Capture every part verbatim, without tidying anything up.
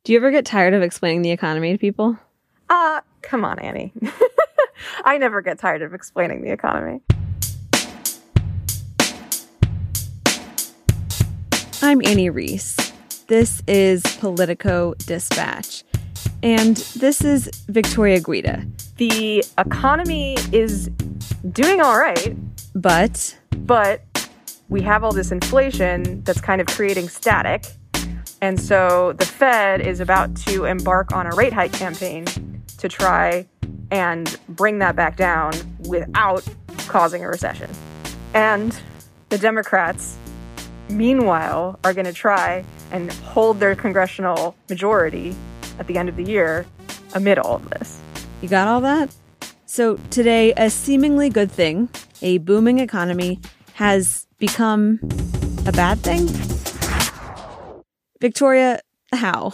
Do you ever get tired of explaining the economy to people? Uh, come on, Annie. I never get tired of explaining the economy. I'm Annie Reese. This is Politico Dispatch. And this is Victoria Guida. The economy is doing all right. But? But we have all this inflation that's kind of creating static. And so the Fed is about to embark on a rate hike campaign to try and bring that back down without causing a recession. And the Democrats, meanwhile, are going to try and hold their congressional majority at the end of the year amid all of this. You got all that? So today, a seemingly good thing, a booming economy, has become a bad thing? Victoria, how?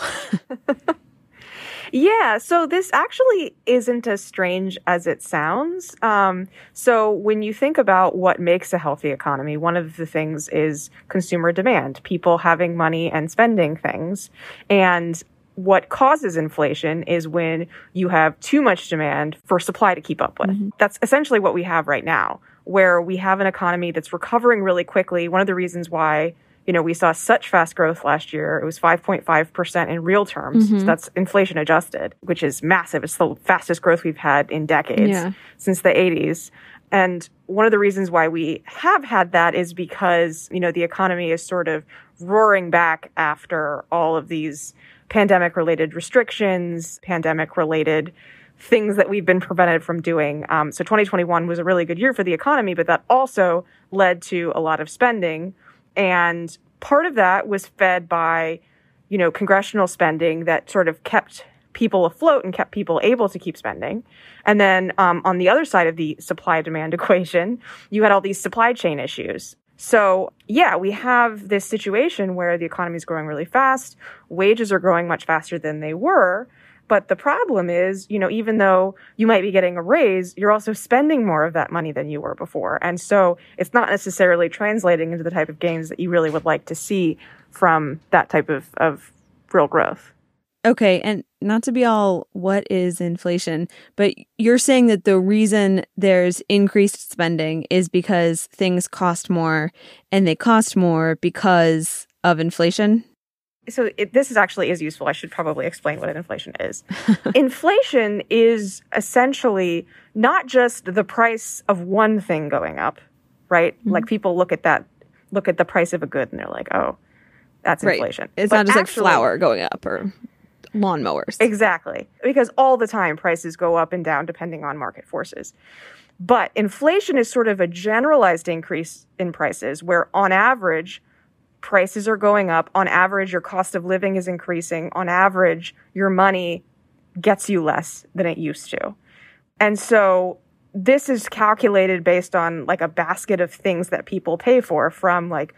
Yeah, so this actually isn't as strange as it sounds. Um, so when you think about what makes a healthy economy, one of the things is consumer demand, people having money and spending things. And what causes inflation is when you have too much demand for supply to keep up with. Mm-hmm. That's essentially what we have right now, where we have an economy that's recovering really quickly. One of the reasons why You know, we saw such fast growth last year. It was five point five percent in real terms. Mm-hmm. So that's inflation adjusted, which is massive. It's the fastest growth we've had in decades, yeah. since the eighties. And one of the reasons why we have had that is because, you know, the economy is sort of roaring back after all of these pandemic-related restrictions, pandemic-related things that we've been prevented from doing. Um, so twenty twenty-one was a really good year for the economy, but that also led to a lot of spending. And part of that was fed by, you know, congressional spending that sort of kept people afloat and kept people able to keep spending. And then um, on the other side of the supply-demand equation, you had all these supply chain issues. So, yeah, we have this situation where the economy is growing really fast. Wages are growing much faster than they were. But the problem is, you know, even though you might be getting a raise, you're also spending more of that money than you were before. And so it's not necessarily translating into the type of gains that you really would like to see from that type of, of real growth. Okay, and not to be all, what is inflation? But you're saying that the reason there's increased spending is because things cost more, and they cost more because of inflation? So it, this is actually is useful. I should probably explain what inflation is. Inflation is essentially not just the price of one thing going up, right? Mm-hmm. Like people look at that, look at the price of a good and they're like, oh, that's right. inflation. It's but not just actually, like flour going up or lawnmowers. Exactly. Because all the time prices go up and down depending on market forces. But inflation is sort of a generalized increase in prices where on average, prices are going up. On average, your cost of living is increasing. On average, your money gets you less than it used to. And so this is calculated based on like a basket of things that people pay for, from like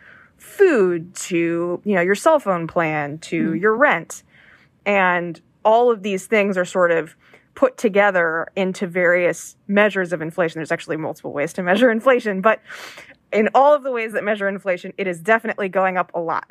food to, you know, your cell phone plan to mm. your rent. And all of these things are sort of put together into various measures of inflation. There's actually multiple ways to measure inflation, but in all of the ways that measure inflation, it is definitely going up a lot.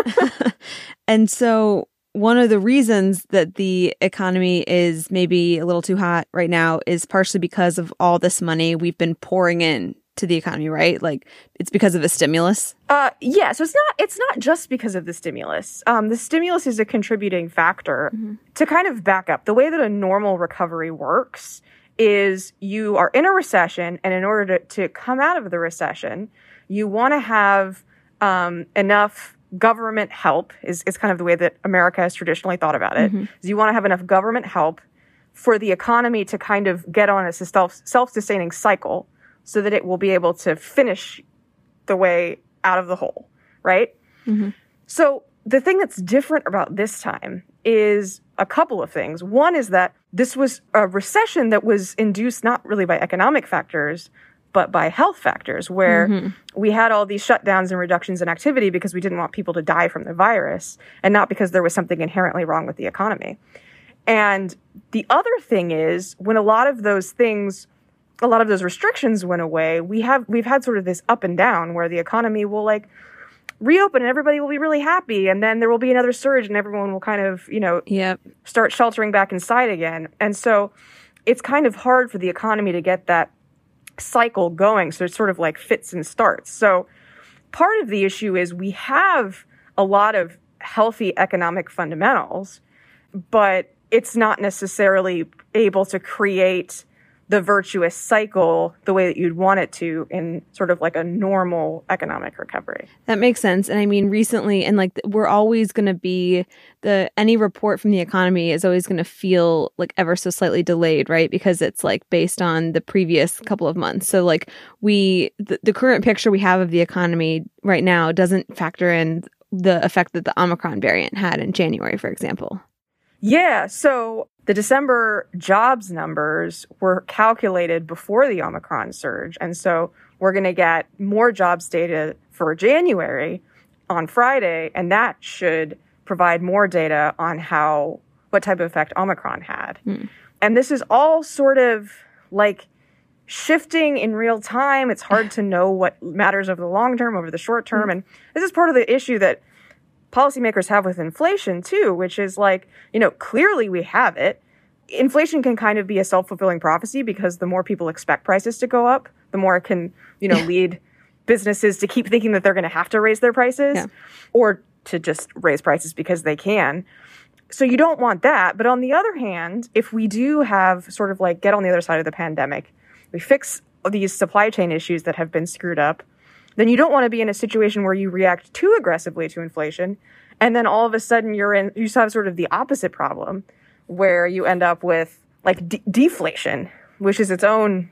And so one of the reasons that the economy is maybe a little too hot right now is partially because of all this money we've been pouring in to the economy, right? Like it's because of the stimulus? Uh, yeah, so it's not it's not just because of the stimulus. Um, the stimulus is a contributing factor. Mm-hmm. To kind of back up, the way that a normal recovery works is you are in a recession, and in order to, to come out of the recession, you want to have um, enough government help, is, is kind of the way that America has traditionally thought about it. Mm-hmm. Is you want to have enough government help for the economy to kind of get on a self, self-sustaining cycle so that it will be able to finish the way out of the hole, right? Mm-hmm. So the thing that's different about this time is a couple of things. One is that this was a recession that was induced not really by economic factors, but by health factors, where mm-hmm. we had all these shutdowns and reductions in activity because we didn't want people to die from the virus, and not because there was something inherently wrong with the economy. And the other thing is, when a lot of those things, a lot of those restrictions went away, we have, we've had sort of this up and down where the economy will like reopen and everybody will be really happy. And then there will be another surge and everyone will kind of, you know, yep. start sheltering back inside again. And so it's kind of hard for the economy to get that cycle going. So it's sort of like fits and starts. So part of the issue is we have a lot of healthy economic fundamentals, but it's not necessarily able to create the virtuous cycle the way that you'd want it to in sort of like a normal economic recovery. That makes sense. And I mean, recently, and like we're always going to be the, any report from the economy is always going to feel like ever so slightly delayed, right? Because it's like based on the previous couple of months. So like we, the, the current picture we have of the economy right now doesn't factor in the effect that the Omicron variant had in January, for example. Yeah. So the December jobs numbers were calculated before the Omicron surge. And so we're going to get more jobs data for January on Friday. And that should provide more data on how, what type of effect Omicron had. Hmm. And this is all sort of like shifting in real time. It's hard to know what matters over the long term, over the short term. Hmm. And this is part of the issue that policymakers have with inflation too, which is like, you know, clearly we have it. Inflation can kind of be a self-fulfilling prophecy because the more people expect prices to go up, the more it can, you know, lead businesses to keep thinking that they're going to have to raise their prices yeah. or to just raise prices because they can. So you don't want that. But on the other hand, if we do have sort of like get on the other side of the pandemic, we fix these supply chain issues that have been screwed up, then you don't want to be in a situation where you react too aggressively to inflation. And then all of a sudden you're in, you have sort of the opposite problem where you end up with like de- deflation, which is its own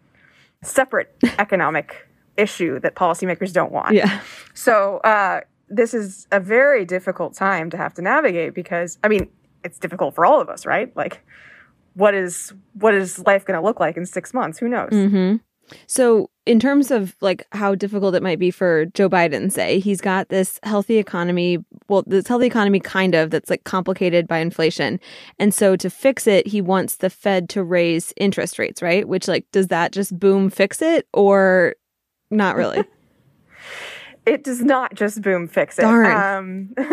separate economic issue that policymakers don't want. Yeah. So uh, this is a very difficult time to have to navigate because, I mean, it's difficult for all of us, right? Like, what is what is life going to look like in six months? Who knows? Mm-hmm. So in terms of like how difficult it might be for Joe Biden, say, he's got this healthy economy, well, this healthy economy kind of that's like complicated by inflation. And so to fix it, he wants the Fed to raise interest rates, right? Which like, does that just boom fix it or not really? It does not just boom fix it. Darn. Um,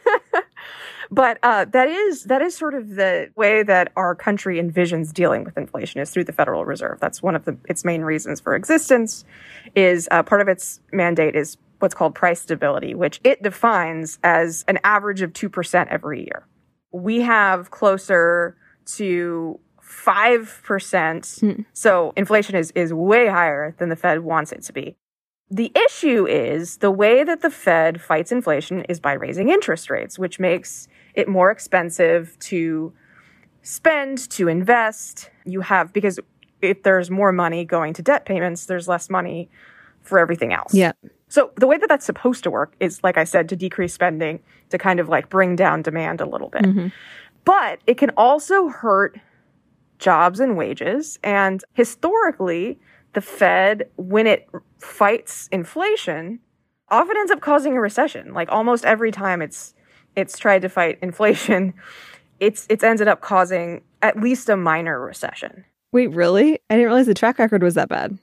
But uh, that is that is sort of the way that our country envisions dealing with inflation is through the Federal Reserve. That's one of the, its main reasons for existence. Is uh, part of its mandate is what's called price stability, which it defines as an average of two percent every year. We have closer to five percent. Hmm. So inflation is is way higher than the Fed wants it to be. The issue is the way that the Fed fights inflation is by raising interest rates, which makes it more expensive to spend, to invest. You have, because if there's more money going to debt payments, there's less money for everything else. Yeah. So the way that that's supposed to work is, like I said, to decrease spending, to kind of like bring down demand a little bit. Mm-hmm. But it can also hurt jobs and wages. And historically, the Fed, when it fights inflation, often ends up causing a recession. Like almost every time it's it's tried to fight inflation, it's it's ended up causing at least a minor recession. Wait, really? I didn't realize the track record was that bad.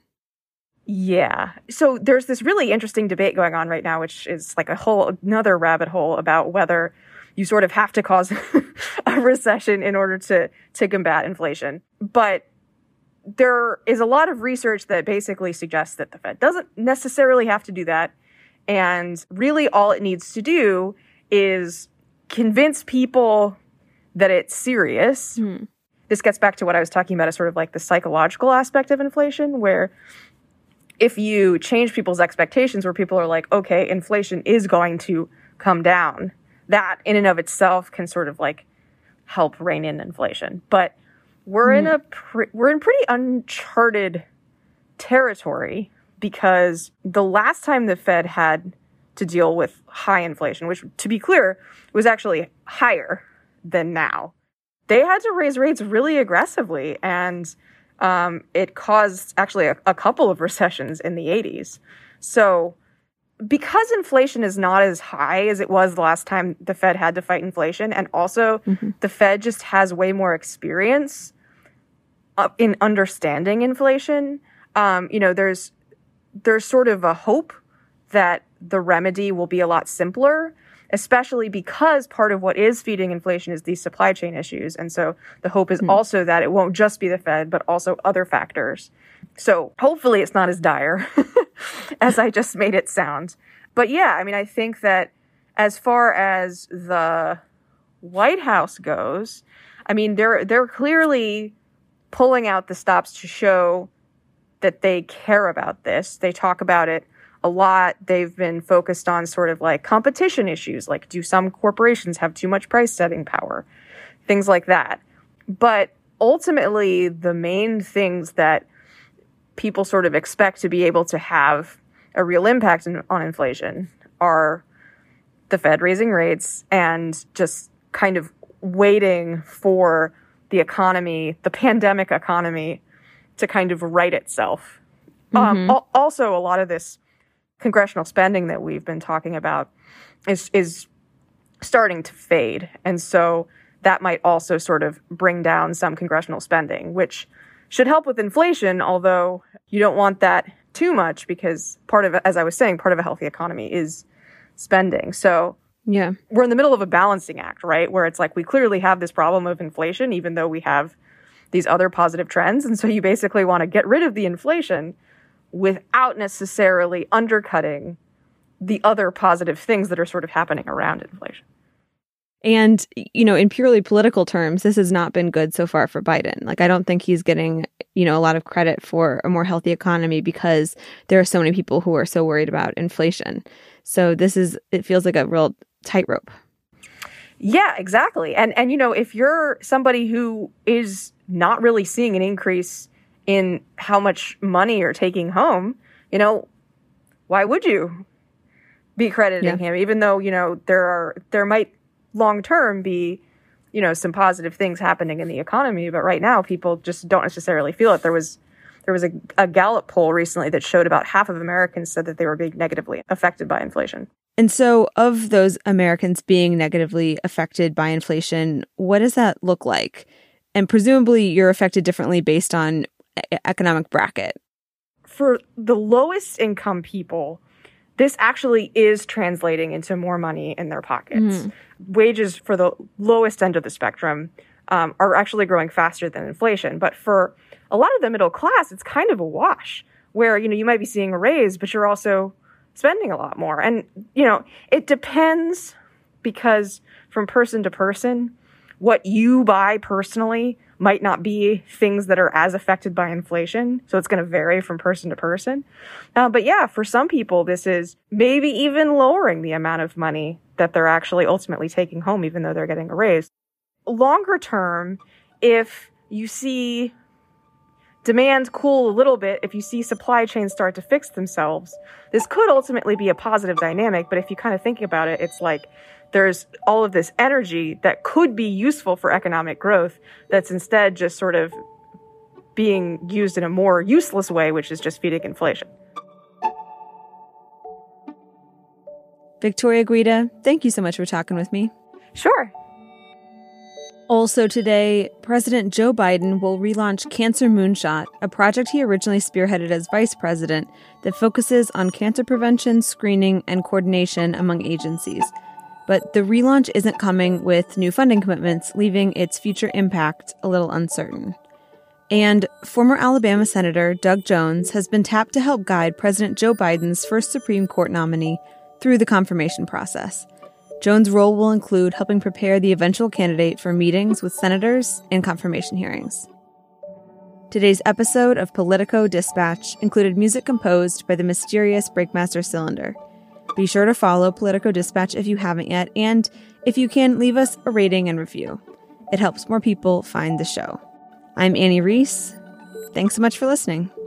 Yeah. So there's this really interesting debate going on right now, which is like a whole another rabbit hole about whether you sort of have to cause a recession in order to to combat inflation. But there is a lot of research that basically suggests that the Fed doesn't necessarily have to do that. And really all it needs to do is convince people that it's serious. Hmm. This gets back to what I was talking about as sort of like the psychological aspect of inflation, where if you change people's expectations, where people are like, okay, inflation is going to come down, that in and of itself can sort of like help rein in inflation. But we're mm. in a pre- we're in pretty uncharted territory because the last time the Fed had to deal with high inflation, which to be clear was actually higher than now, they had to raise rates really aggressively, and um, it caused actually a, a couple of recessions in the eighties. So because inflation is not as high as it was the last time the Fed had to fight inflation, and also mm-hmm. the Fed just has way more experience uh, in understanding inflation, um, you know, there's there's sort of a hope that the remedy will be a lot simpler, especially because part of what is feeding inflation is these supply chain issues. And so the hope is mm. also that it won't just be the Fed, but also other factors. So hopefully it's not as dire as I just made it sound. But yeah, I mean, I think that as far as the White House goes, I mean, they're they're clearly pulling out the stops to show that they care about this. They talk about it a lot. They've been focused on sort of like competition issues, like do some corporations have too much price setting power, things like that. But ultimately, the main things that people sort of expect to be able to have a real impact in, on inflation are the Fed raising rates and just kind of waiting for the economy, the pandemic economy, to kind of right itself. Mm-hmm. Um, al- also, a lot of this congressional spending that we've been talking about is is starting to fade. And so that might also sort of bring down some congressional spending, which should help with inflation, although you don't want that too much because part of, as I was saying, part of a healthy economy is spending. So yeah, we're in the middle of a balancing act, right? Where it's like we clearly have this problem of inflation, even though we have these other positive trends. And so you basically want to get rid of the inflation without necessarily undercutting the other positive things that are sort of happening around inflation. And, you know, in purely political terms, this has not been good so far for Biden. Like, I don't think he's getting, you know, a lot of credit for a more healthy economy because there are so many people who are so worried about inflation. So this is, it feels like a real tightrope. Yeah, exactly. And, and, you know, if you're somebody who is not really seeing an increase in how much money you're taking home, you know, why would you be crediting yeah. him? Even though, you know, there are, there might long term be, you know, some positive things happening in the economy. But right now, people just don't necessarily feel it. There was there was a, a Gallup poll recently that showed about half of Americans said that they were being negatively affected by inflation. And so of those Americans being negatively affected by inflation, what does that look like? And presumably you're affected differently based on economic bracket. For the lowest income people, this actually is translating into more money in their pockets. Mm. Wages for the lowest end of the spectrum um, are actually growing faster than inflation. But for a lot of the middle class, it's kind of a wash where, you know, you might be seeing a raise, but you're also spending a lot more. And, you know, it depends because from person to person, what you buy personally might not be things that are as affected by inflation. So it's going to vary from person to person. Uh, but yeah, for some people, this is maybe even lowering the amount of money that they're actually ultimately taking home, even though they're getting a raise. Longer term, if you see demand cool a little bit, if you see supply chains start to fix themselves, this could ultimately be a positive dynamic. But if you kind of think about it, it's like there's all of this energy that could be useful for economic growth that's instead just sort of being used in a more useless way, which is just feeding inflation. Victoria Guida, thank you so much for talking with me. Sure. Also today, President Joe Biden will relaunch Cancer Moonshot, a project he originally spearheaded as vice president that focuses on cancer prevention, screening, and coordination among agencies. But the relaunch isn't coming with new funding commitments, leaving its future impact a little uncertain. And former Alabama Senator Doug Jones has been tapped to help guide President Joe Biden's first Supreme Court nominee through the confirmation process. Jones' role will include helping prepare the eventual candidate for meetings with senators and confirmation hearings. Today's episode of Politico Dispatch included music composed by the mysterious Breakmaster Cylinder. Be sure to follow Politico Dispatch if you haven't yet, and if you can, leave us a rating and review. It helps more people find the show. I'm Annie Reese. Thanks so much for listening.